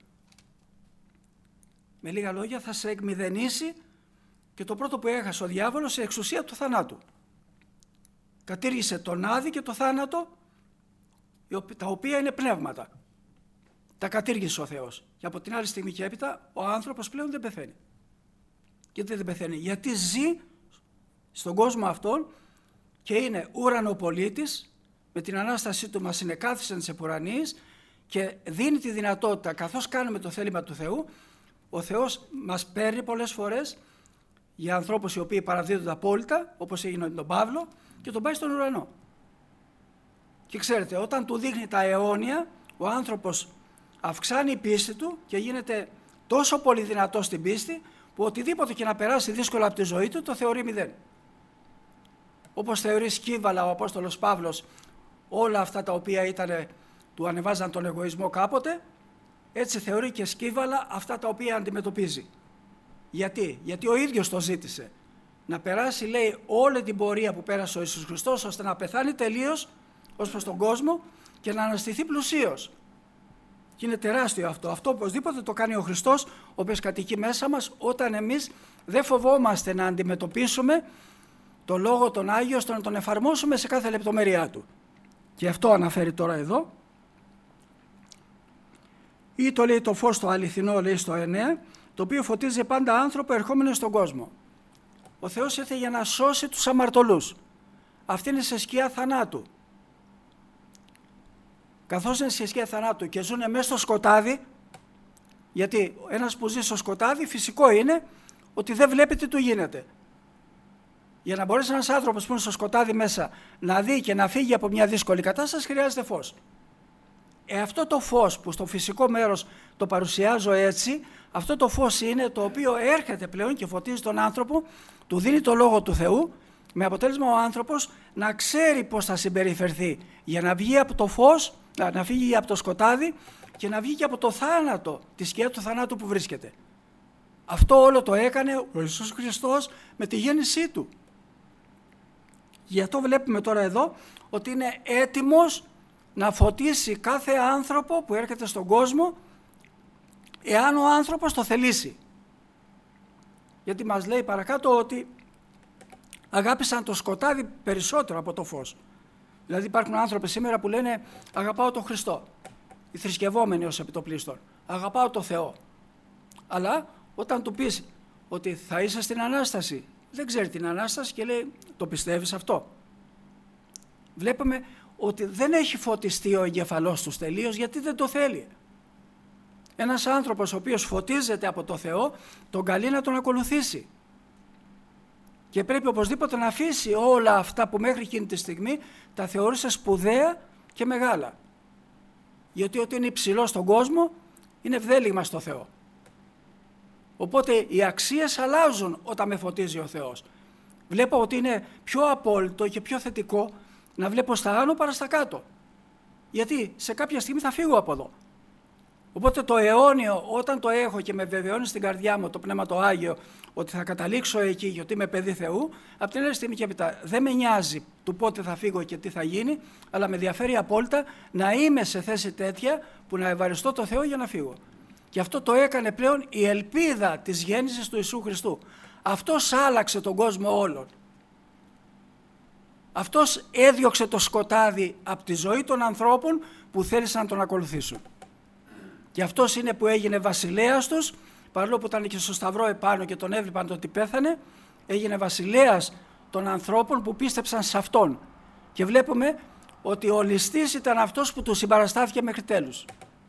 Με λίγα λόγια θα σε εκμηδενήσει και το πρώτο που έχασε ο διάβολος η εξουσία του θανάτου. Κατήργησε τον Άδη και το θάνατο, τα οποία είναι πνεύματα. Τα κατήργησε ο Θεός. Και από την άλλη στιγμή και έπειτα ο άνθρωπος πλέον δεν πεθαίνει. Γιατί δεν πεθαίνει? Γιατί ζει στον κόσμο αυτόν και είναι ουρανοπολίτης, με την Ανάστασή του μας συνεκάθισεν της επουρανής και δίνει τη δυνατότητα, καθώς κάνουμε το θέλημα του Θεού, ο Θεός μας παίρνει πολλές φορές για ανθρώπους οι οποίοι παραδίδονται απόλυτα, όπως έγινε με τον Παύλο, και τον πάει στον ουρανό. Και ξέρετε, όταν του δείχνει τα αιώνια, ο άνθρωπος αυξάνει η πίστη του και γίνεται τόσο πολύ δυνατός στην πίστη, που οτιδήποτε και να περάσει δύσκολα από τη ζωή του, το θεωρεί μηδέν. Όπως θεωρεί σκύβαλα ο Απόστολος Παύλος όλα αυτά τα οποία ήτανε, του ανεβάζαν τον εγωισμό κάποτε, έτσι θεωρεί και σκύβαλα αυτά τα οποία αντιμετωπίζει. Γιατί? Γιατί ο ίδιος το ζήτησε. Να περάσει, λέει, όλη την πορεία που πέρασε ο Ιησούς Χριστός, ώστε να πεθάνει τελείως ως προς τον κόσμο και να αναστηθεί πλουσίως. Και είναι τεράστιο αυτό. Αυτό οπωσδήποτε το κάνει ο Χριστός, ο οποίος κατοικεί μέσα μας, όταν εμείς δεν φοβόμαστε να αντιμετωπίσουμε το Λόγο τον Άγιο, ώστε να τον εφαρμόσουμε σε κάθε λεπτομέρειά του. Και αυτό αναφέρει τώρα εδώ. Ή το λέει το φως το αληθινό, λέει στο εννέα, το οποίο φωτίζει πάντα άνθρωπο ερχόμενο στον κόσμο. Ο Θεός ήρθε για να σώσει τους αμαρτωλούς. Αυτή είναι σε σκιά θανάτου. Καθώς είναι σε σκιά θανάτου και ζουν μέσα στο σκοτάδι, γιατί ένας που ζει στο σκοτάδι φυσικό είναι ότι δεν βλέπει τι του γίνεται. Για να μπορέσει ένας άνθρωπος που είναι στο σκοτάδι μέσα να δει και να φύγει από μια δύσκολη κατάσταση χρειάζεται φως. Ε, αυτό το φως που στο φυσικό μέρος το παρουσιάζω έτσι, αυτό το φως είναι το οποίο έρχεται πλέον και φωτίζει τον άνθρωπο, του δίνει το Λόγο του Θεού, με αποτέλεσμα ο άνθρωπος να ξέρει πώς θα συμπεριφερθεί για να βγει από το φως, να φύγει από το σκοτάδι και να βγει και από το θάνατο, τη σκιά του θανάτου που βρίσκεται. Αυτό όλο το έκανε ο Ιησούς Χριστός με τη γέννησή του. Γι' αυτό βλέπουμε τώρα εδώ ότι είναι έτοιμος να φωτίσει κάθε άνθρωπο που έρχεται στον κόσμο, εάν ο άνθρωπος το θελήσει. Γιατί μας λέει παρακάτω ότι αγάπησαν το σκοτάδι περισσότερο από το φως. Δηλαδή υπάρχουν άνθρωποι σήμερα που λένε αγαπάω τον Χριστό, οι θρησκευόμενοι ως επιτοπλίστων, αγαπάω το Θεό. Αλλά όταν του πεις ότι θα είσαι στην Ανάσταση, δεν ξέρει την Ανάσταση και λέει το πιστεύεις αυτό. Βλέπουμε ότι δεν έχει φωτιστεί ο εγκεφαλός τους τελείως γιατί δεν το θέλει. Ένας άνθρωπος ο οποίος φωτίζεται από το Θεό, τον καλεί να τον ακολουθήσει. Και πρέπει οπωσδήποτε να αφήσει όλα αυτά που μέχρι εκείνη τη στιγμή τα θεώρησε σπουδαία και μεγάλα. Γιατί ό,τι είναι υψηλό στον κόσμο είναι ευδέλιγμα στο Θεό. Οπότε οι αξίες αλλάζουν όταν με φωτίζει ο Θεός. Βλέπω ότι είναι πιο απόλυτο και πιο θετικό να βλέπω στα άνω παρά στα κάτω. Γιατί σε κάποια στιγμή θα φύγω από εδώ. Οπότε το αιώνιο όταν το έχω και με βεβαιώνει στην καρδιά μου το Πνεύμα το Άγιο ότι θα καταλήξω εκεί γιατί είμαι παιδί Θεού, από την άλλη στιγμή και έπειτα δεν με νοιάζει του πότε θα φύγω και τι θα γίνει, αλλά με ενδιαφέρει απόλυτα να είμαι σε θέση τέτοια που να ευαριστώ το Θεό για να φύγω. Και αυτό το έκανε πλέον η ελπίδα της γέννησης του Ιησού Χριστού. Αυτός άλλαξε τον κόσμο όλων. Αυτός έδιωξε το σκοτάδι από τη ζωή των ανθρώπων που θέλησαν να τον ακολουθήσουν. Και αυτός είναι που έγινε βασιλέας τους, παρόλο που ήταν και στο σταυρό επάνω και τον έβλεπαν ότι πέθανε, έγινε βασιλέας των ανθρώπων που πίστεψαν σε αυτόν. Και βλέπουμε ότι ο ληστής ήταν αυτός που του συμπαραστάθηκε μέχρι τέλους.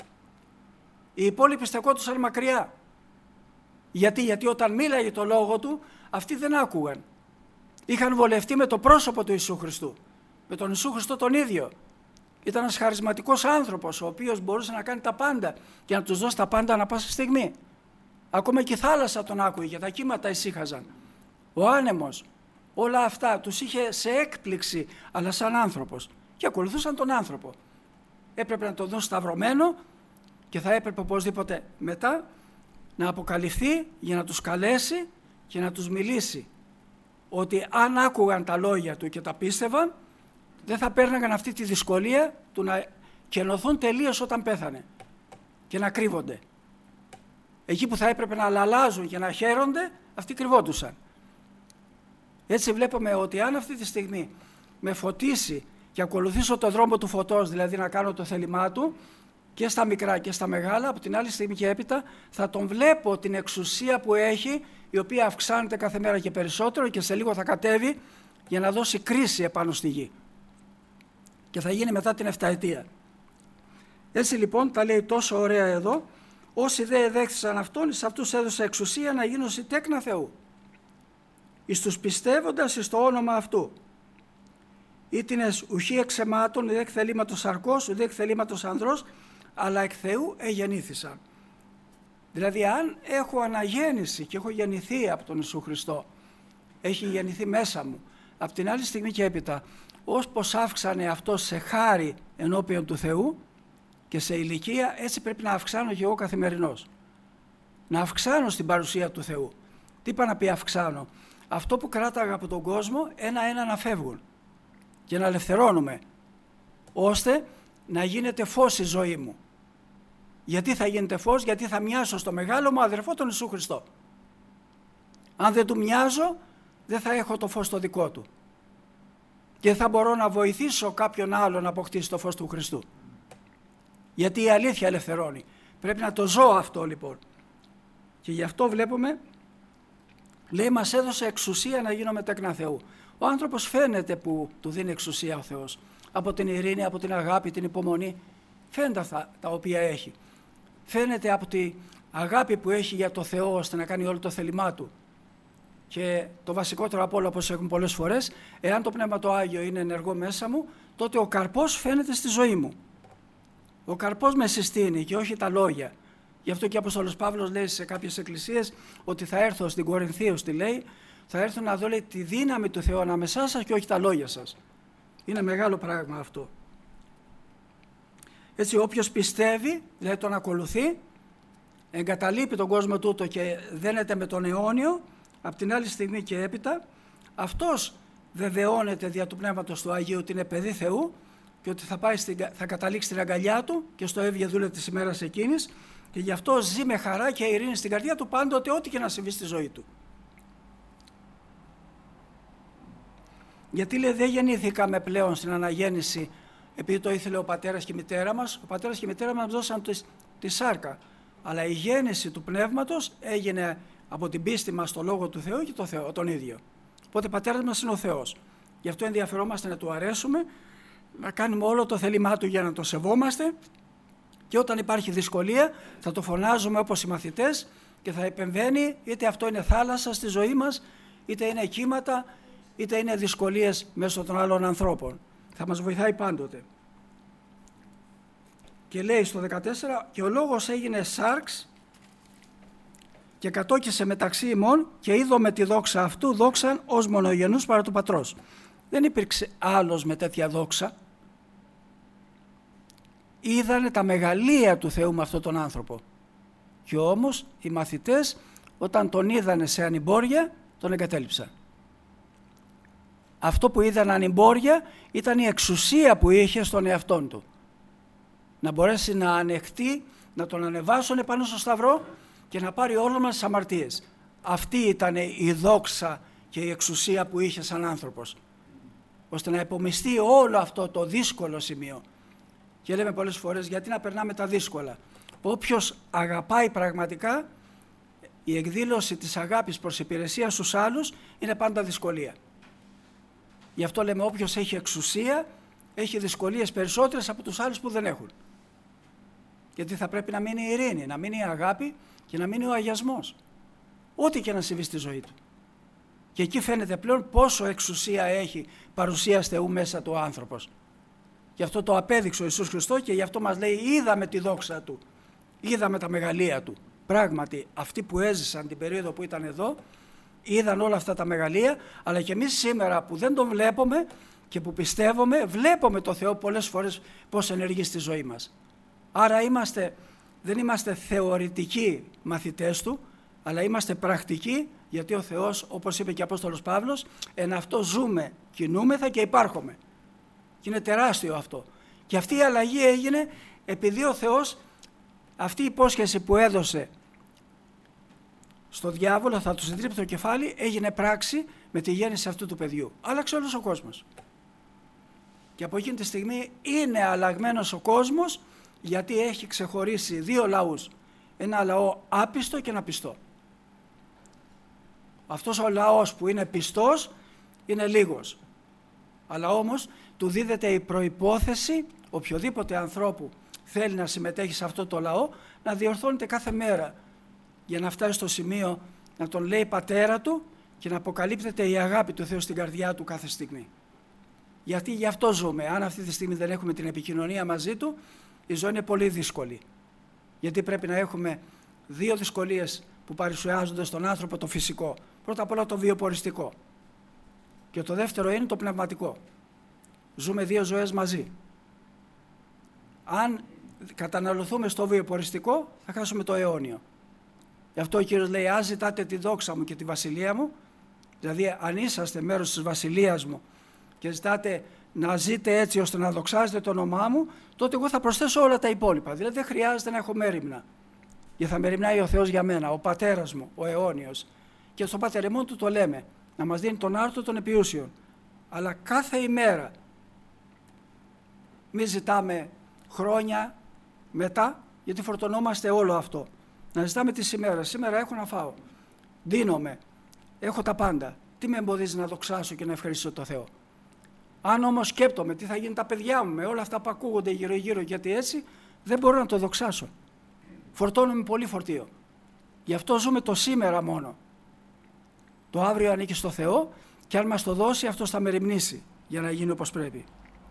Οι υπόλοιποι στεκόντουσαν μακριά. Γιατί, γιατί όταν μίλαγε το λόγο του, αυτοί δεν άκουγαν. Είχαν βολευτεί με το πρόσωπο του Ιησού Χριστού, με τον Ιησού Χριστό τον ίδιο. Ήταν ένας χαρισματικός άνθρωπος, ο οποίος μπορούσε να κάνει τα πάντα και να τους δώσει τα πάντα ανά πάσα στιγμή. Ακόμα και η θάλασσα τον άκουγε, τα κύματα ησύχαζαν. Ο άνεμος, όλα αυτά τους είχε σε έκπληξη, αλλά σαν άνθρωπος. Και ακολουθούσαν τον άνθρωπο. Έπρεπε να τον δουν σταυρωμένο και θα έπρεπε οπωσδήποτε μετά να αποκαλυφθεί για να τους καλέσει και να τους μιλήσει. Ότι αν άκουγαν τα λόγια του και τα πίστευαν, δεν θα πέρναγαν αυτή τη δυσκολία του να κενωθούν τελείως όταν πέθανε και να κρύβονται. Εκεί που θα έπρεπε να αλλάζουν και να χαίρονται, αυτοί κρυβόντουσαν. Έτσι βλέπουμε ότι αν αυτή τη στιγμή με φωτίσει και ακολουθήσω το δρόμο του φωτός, δηλαδή να κάνω το θέλημά του και στα μικρά και στα μεγάλα, από την άλλη στιγμή και έπειτα θα τον βλέπω την εξουσία που έχει, η οποία αυξάνεται κάθε μέρα και περισσότερο και σε λίγο θα κατέβει για να δώσει κρίση επάνω στη γη. Και θα γίνει μετά την εφταετία. Έτσι λοιπόν τα λέει τόσο ωραία εδώ, όσοι δε εδέχθησαν αυτόν, εις αυτούς έδωσε εξουσία να γίνουν τέκνα Θεού. Εις τους πιστεύοντας εις το όνομα αυτού. Ήτινες ουχή εξαιμάτων, ουδέ εκ θελήματος αρκός, ουδέ εκ θελήματος ανδρός, αλλά εκ Θεού εγεννήθησαν. Δηλαδή αν έχω αναγέννηση και έχω γεννηθεί από τον Ιησού Χριστό, έχει γεννηθεί μέσα μου, από την άλλη στιγμή και έπειτα, όπως αύξανε αυτό σε χάρη ενώπιον του Θεού και σε ηλικία, έτσι πρέπει να αυξάνω και εγώ καθημερινώς. Να αυξάνω στην παρουσία του Θεού. Τι είπα να πει αυξάνω? Αυτό που κράταγα από τον κόσμο ένα-ένα να φεύγουν και να ελευθερώνουμε, ώστε να γίνεται φως η ζωή μου. Γιατί θα γίνεται φως? Γιατί θα μοιάσω στο μεγάλο μου αδερφό τον Ιησού Χριστό. Αν δεν του μοιάζω, δεν θα έχω το φως το δικό του. Και θα μπορώ να βοηθήσω κάποιον άλλο να αποκτήσει το φως του Χριστού. Γιατί η αλήθεια ελευθερώνει. Πρέπει να το ζω αυτό λοιπόν. Και γι' αυτό βλέπουμε, λέει μας έδωσε εξουσία να γίνουμε τέκνα Θεού. Ο άνθρωπος φαίνεται που του δίνει εξουσία ο Θεός. Από την ειρήνη, από την αγάπη, την υπομονή. Φαίνεται αυτά τα οποία έχει. Φαίνεται από την αγάπη που έχει για το Θεό ώστε να κάνει όλο το θέλημά του. Και το βασικότερο από όλα, όπως έχουμε πολλές φορές, εάν το Πνεύμα το Άγιο είναι ενεργό μέσα μου, τότε ο καρπός φαίνεται στη ζωή μου. Ο καρπός με συστήνει και όχι τα λόγια. Γι' αυτό και ο Απόστολος Παύλος λέει σε κάποιες εκκλησίες ότι θα έρθω στην Κορινθίους, τη λέει, θα έρθω να δω λέει, τη δύναμη του Θεού ανάμεσά σας και όχι τα λόγια σας. Είναι μεγάλο πράγμα αυτό. Έτσι όποιος πιστεύει, δηλαδή τον ακολουθεί, εγκαταλείπει τον κόσμο τούτο και δένεται με τον αιώνιο, από την άλλη στιγμή και έπειτα, αυτός βεβαιώνεται δια του Πνεύματος του Αγίου ότι είναι παιδί Θεού και ότι θα, πάει στην, θα καταλήξει στην αγκαλιά του και στο έβγε δούλευε της ημέρας εκείνης και γι' αυτό ζει με χαρά και ειρήνη στην καρδιά του πάντοτε ό,τι και να συμβεί στη ζωή του. Γιατί λέει δεν γεννήθηκαμε πλέον στην αναγέννηση επειδή το ήθελε ο πατέρας και η μητέρα μας. Ο πατέρας και η μητέρα μας δώσαν τη σάρκα. Αλλά η γέννηση του πνεύματος έγινε από την πίστη μας στο Λόγο του Θεού και το Θεό, τον ίδιο. Οπότε ο πατέρας μας είναι ο Θεός. Γι' αυτό ενδιαφερόμαστε να του αρέσουμε, να κάνουμε όλο το θέλημά του για να το σεβόμαστε και όταν υπάρχει δυσκολία θα το φωνάζουμε όπως οι μαθητές και θα επεμβαίνει, είτε αυτό είναι θάλασσα στη ζωή μας, είτε είναι κύματα, είτε είναι δυσκολίες μέσω των άλλων ανθρώπων. Θα μας βοηθάει πάντοτε. Και λέει στο δεκατέσσερα «Και ο λόγος έγινε σάρξ και κατόκισε μεταξύ ημών και είδο τη δόξα αυτού δόξαν ως μονογενούς παρά του πατρός». Δεν υπήρξε άλλος με τέτοια δόξα. Είδανε τα μεγαλεία του Θεού με αυτόν τον άνθρωπο. Και όμως οι μαθητές όταν τον είδανε σε ανημπόρια τον εγκατέλειψαν. Αυτό που είδαν ανημπόρια ήταν η εξουσία που είχε στον εαυτόν του. Να μπορέσει να ανεχτεί, να τον ανεβάσουν πάνω στο σταυρό και να πάρει όλες μας τις αμαρτίες. Αυτή ήταν η δόξα και η εξουσία που είχε σαν άνθρωπος. Ώστε να υπομειστεί όλο αυτό το δύσκολο σημείο. Και λέμε πολλές φορές γιατί να περνάμε τα δύσκολα. Όποιος αγαπάει πραγματικά, η εκδήλωση της αγάπης προς υπηρεσία στους άλλους είναι πάντα δυσκολία. Γι' αυτό λέμε όποιος έχει εξουσία έχει δυσκολίες περισσότερες από τους άλλους που δεν έχουν. Γιατί θα πρέπει να μείνει η ειρήνη, να μείνει η αγάπη και να μείνει ο αγιασμός. Ό,τι και να συμβεί στη ζωή του. Και εκεί φαίνεται πλέον πόσο εξουσία έχει παρουσίας Θεού μέσα του ο άνθρωπος. Γι' αυτό το απέδειξε ο Ιησούς Χριστός και γι' αυτό μας λέει είδαμε τη δόξα Του, είδαμε τα μεγαλεία Του. Πράγματι αυτοί που έζησαν την περίοδο που ήταν εδώ είδαν όλα αυτά τα μεγαλεία, αλλά και εμείς σήμερα που δεν τον βλέπουμε και που πιστεύουμε, βλέπουμε το Θεό πολλές φορές πώς ενεργεί στη ζωή μας. Άρα είμαστε, δεν είμαστε θεωρητικοί μαθητές Του, αλλά είμαστε πρακτικοί, γιατί ο Θεός, όπως είπε και ο Απόστολος Παύλος, εν αυτό ζούμε, κινούμεθα και υπάρχουμε. Και είναι τεράστιο αυτό. Και αυτή η αλλαγή έγινε επειδή ο Θεός, αυτή η υπόσχεση που έδωσε στο διάβολο, θα του συντρίψει το κεφάλι, έγινε πράξη με τη γέννηση αυτού του παιδιού. Άλλαξε όλος ο κόσμος. Και από εκείνη τη στιγμή είναι αλλαγμένος ο κόσμος, γιατί έχει ξεχωρίσει δύο λαούς. Ένα λαό άπιστο και ένα πιστό. Αυτός ο λαός που είναι πιστός είναι λίγος. Αλλά όμως του δίδεται η προϋπόθεση οποιοδήποτε ανθρώπου θέλει να συμμετέχει σε αυτό το λαό να διορθώνεται κάθε μέρα για να φτάσει στο σημείο να τον λέει πατέρα του και να αποκαλύπτεται η αγάπη του Θεού στην καρδιά του κάθε στιγμή. Γιατί γι' αυτό ζούμε. Αν αυτή τη στιγμή δεν έχουμε την επικοινωνία μαζί του, η ζωή είναι πολύ δύσκολη. Γιατί πρέπει να έχουμε δύο δυσκολίες που παρουσιάζονται στον άνθρωπο, το φυσικό. Πρώτα απ' όλα το βιοποριστικό. Και το δεύτερο είναι το πνευματικό. Ζούμε δύο ζωές μαζί. Αν καταναλωθούμε στο βιοποριστικό, θα χάσουμε το αιώνιο. Γι' αυτό ο Κύριος λέει, αν ζητάτε τη δόξα μου και τη βασιλεία μου, δηλαδή αν είσαστε μέρος της βασιλείας μου και ζητάτε να ζείτε έτσι ώστε να δοξάζετε το όνομά μου, τότε εγώ θα προσθέσω όλα τα υπόλοιπα. Δηλαδή δεν χρειάζεται να έχω μέριμνα. Γιατί θα μεριμνάει ο Θεός για μένα, ο πατέρας μου, ο αιώνιος. Και στον πατερεμό του το λέμε, να μας δίνει τον άρτο των επιούσιων. Αλλά κάθε ημέρα, μη ζητάμε χρόνια μετά, γιατί φορτωνόμαστε όλο αυτό. Να ζητάμε τις ημέρες. Σήμερα έχω να φάω. Δίνομαι. Έχω τα πάντα. Τι με εμποδίζει να δοξάσω και να ευχαριστήσω το Θεό. Αν όμως σκέπτομαι τι θα γίνει τα παιδιά μου με όλα αυτά που ακούγονται γύρω-γύρω, γιατί έτσι δεν μπορώ να το δοξάσω. Φορτώνομαι πολύ φορτίο. Γι' αυτό ζούμε το σήμερα μόνο. Το αύριο ανήκει στο Θεό και αν μας το δώσει αυτός θα μεριμνήσει για να γίνει όπως πρέπει.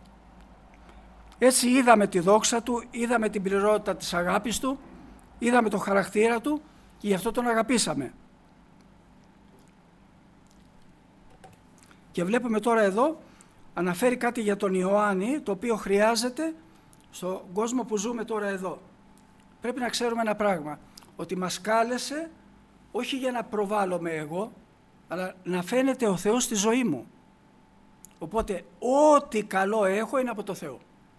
Έτσι είδαμε τη δόξα Του, είδαμε την πληρότητα της αγάπης Του, είδαμε το χαρακτήρα Του και γι' αυτό τον αγαπήσαμε. Και βλέπουμε τώρα εδώ, αναφέρει κάτι για τον Ιωάννη, το οποίο χρειάζεται στον κόσμο που ζούμε τώρα εδώ. Πρέπει να ξέρουμε ένα πράγμα, ότι μας κάλεσε όχι για να προβάλλομαι εγώ, αλλά να φαίνεται ο Θεός στη ζωή μου. Οπότε ό,τι καλό έχω είναι από το Θεό.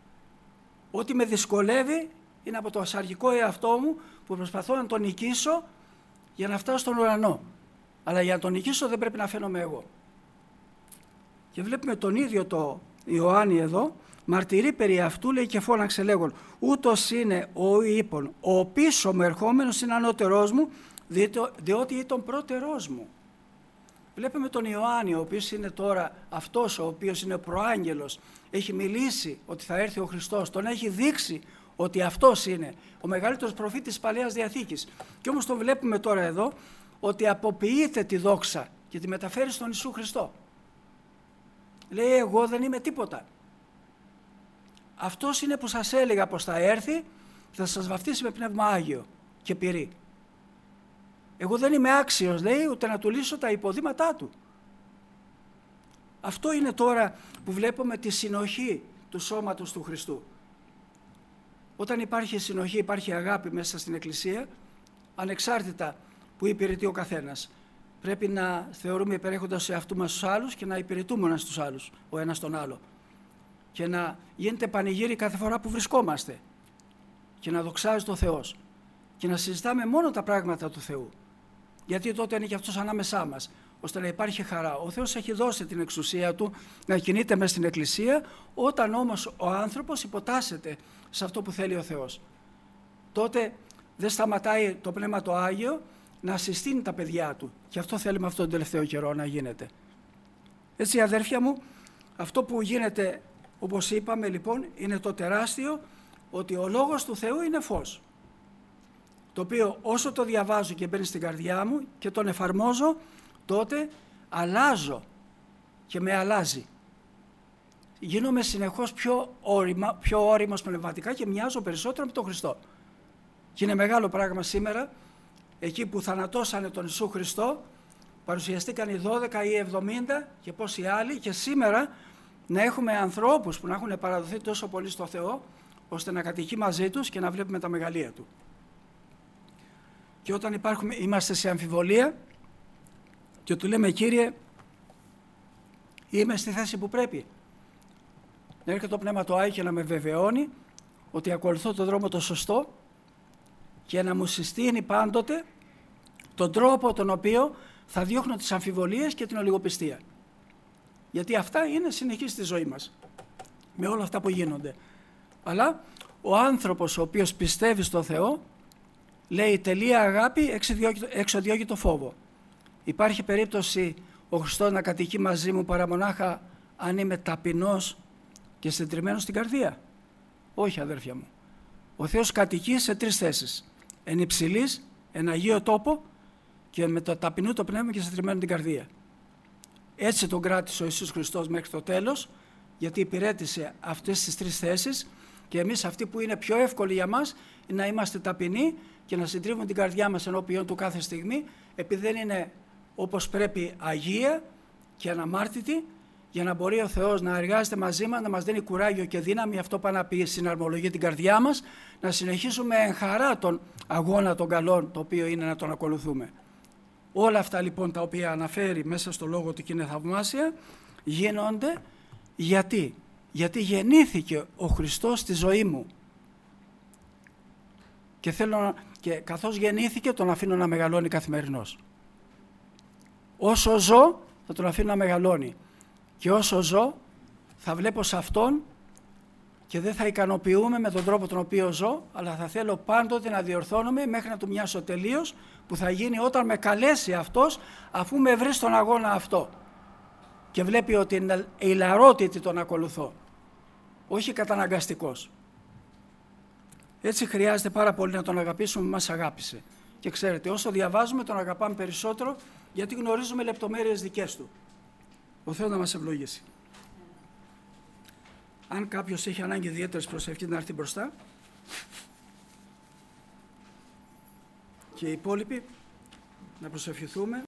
Ό,τι με δυσκολεύει είναι από το ασαρκικό εαυτό μου που προσπαθώ να τον νικήσω για να φτάσω στον ουρανό. Αλλά για να τον νικήσω δεν πρέπει να φαίνομαι εγώ. Και βλέπουμε τον ίδιο το Ιωάννη εδώ, μαρτυρεί περί αυτού, λέει, και φώναξε λέγον, ούτως είναι ο ύπων, ο πίσω μου ερχόμενος είναι ανώτερός μου, διότι ήταν πρώτερός μου. Βλέπουμε τον Ιωάννη, ο οποίος είναι τώρα αυτός ο οποίος είναι προάγγελος, έχει μιλήσει ότι θα έρθει ο Χριστός, τον έχει δείξει ότι αυτός είναι ο μεγαλύτερος προφήτης της Παλαιάς Διαθήκης. Και όμως τον βλέπουμε τώρα εδώ ότι αποποιείται τη δόξα και τη μεταφέρει στον Ιησού Χριστό. Λέει, εγώ δεν είμαι τίποτα. Αυτός είναι που σας έλεγα πως θα έρθει, θα σας βαφτίσει με Πνεύμα Άγιο και πυρί. Εγώ δεν είμαι άξιος, λέει, ούτε να του λύσω τα υποδήματά του. Αυτό είναι τώρα που βλέπουμε τη συνοχή του σώματος του Χριστού. Όταν υπάρχει συνοχή, υπάρχει αγάπη μέσα στην Εκκλησία, ανεξάρτητα που υπηρετεί ο καθένας. Πρέπει να θεωρούμε υπερέχοντας σε αυτού μας τους άλλους και να υπηρετούμε ένας τους άλλους, ο ένας τον άλλο. Και να γίνεται πανηγύρι κάθε φορά που βρισκόμαστε και να δοξάζεται ο Θεός και να συζητάμε μόνο τα πράγματα του Θεού. Γιατί τότε είναι και αυτός ανάμεσά μας, ώστε να υπάρχει χαρά. Ο Θεός έχει δώσει την εξουσία Του να κινείται μες στην Εκκλησία, όταν όμως ο άνθρωπος υποτάσσεται σε αυτό που θέλει ο Θεός. Τότε δεν σταματάει το Πνεύμα το Άγιο να συστήνει τα παιδιά Του. Και αυτό θέλουμε αυτόν τον τελευταίο καιρό να γίνεται. Έτσι, αδέρφια μου, αυτό που γίνεται, όπως είπαμε λοιπόν, είναι το τεράστιο, ότι ο Λόγος του Θεού είναι φως. Το οποίο όσο το διαβάζω και μπαίνει στην καρδιά μου και τον εφαρμόζω, τότε αλλάζω και με αλλάζει. Γίνομαι συνεχώς πιο, όρημα, πιο όριμος πνευματικά και μοιάζω περισσότερο με τον Χριστό. Και είναι μεγάλο πράγμα σήμερα, εκεί που θανατώσανε τον Ιησού Χριστό, παρουσιαστήκαν οι δώδεκα ή εβδομήντα και πόσοι άλλοι, και σήμερα να έχουμε ανθρώπους που να έχουν παραδοθεί τόσο πολύ στο Θεό, ώστε να κατοικεί μαζί τους και να βλέπουμε τα μεγαλεία Του. Και όταν υπάρχουμε, είμαστε σε αμφιβολία και Του λέμε, Κύριε, είμαι στη θέση που πρέπει. Να έρχεται το Πνεύμα το Άγιο και να με βεβαιώνει ότι ακολουθώ τον δρόμο το σωστό και να μου συστήνει πάντοτε τον τρόπο τον οποίο θα διώχνω τις αμφιβολίες και την ολιγοπιστία. Γιατί αυτά είναι συνεχή στη ζωή μας, με όλα αυτά που γίνονται. Αλλά ο άνθρωπος ο οποίος πιστεύει στο Θεό, λέει τελεία αγάπη, εξοδιώκει το φόβο. Υπάρχει περίπτωση ο Χριστός να κατοικεί μαζί μου παρά μονάχα αν είμαι ταπεινός και συντριμμένος στην καρδία? Όχι, αδέρφια μου. Ο Θεός κατοικεί σε τρεις θέσεις. Εν υψηλής, εν αγίο τόπο και με το ταπεινού το πνεύμα και συντριμμένο την καρδία. Έτσι τον κράτησε ο Ιησούς Χριστός μέχρι το τέλος, γιατί υπηρέτησε αυτές τις τρεις θέσεις, και εμείς αυτοί που είναι πιο εύκολοι για μας είναι να είμαστε ταπεινοί και να συντρίβουμε την καρδιά μας ενώπιον Του κάθε στιγμή, επειδή δεν είναι όπως πρέπει αγία και αναμάρτητη, για να μπορεί ο Θεός να εργάζεται μαζί μας, να μας δίνει κουράγιο και δύναμη, αυτό πάει να πει συναρμολογεί την καρδιά μας, να συνεχίσουμε εν χαρά τον αγώνα των καλών, το οποίο είναι να τον ακολουθούμε. Όλα αυτά λοιπόν τα οποία αναφέρει μέσα στο λόγο του και είναι θαυμάσια, γίνονται γιατί. Γιατί γεννήθηκε ο Χριστός στη ζωή μου. Και, θέλω, και καθώς γεννήθηκε τον αφήνω να μεγαλώνει καθημερινώς. Όσο ζω θα τον αφήνω να μεγαλώνει. Και όσο ζω θα βλέπω σε Αυτόν και δεν θα ικανοποιούμε με τον τρόπο τον οποίο ζω, αλλά θα θέλω πάντοτε να διορθώνομαι μέχρι να Του μοιάσω τελείως, που θα γίνει όταν με καλέσει Αυτός, αφού με βρει στον αγώνα αυτό και βλέπει ότι είναι ηλαρότητη τον ακολουθώ, όχι καταναγκαστικός. Έτσι χρειάζεται πάρα πολύ να τον αγαπήσουμε, μας αγάπησε. Και ξέρετε, όσο διαβάζουμε τον αγαπάμε περισσότερο, γιατί γνωρίζουμε λεπτομέρειες δικές Του. Ο Θεός να μας ευλογήσει. Αν κάποιος έχει ανάγκη ιδιαίτερης προσευχής να έρθει μπροστά, και οι υπόλοιποι να προσευχηθούμε.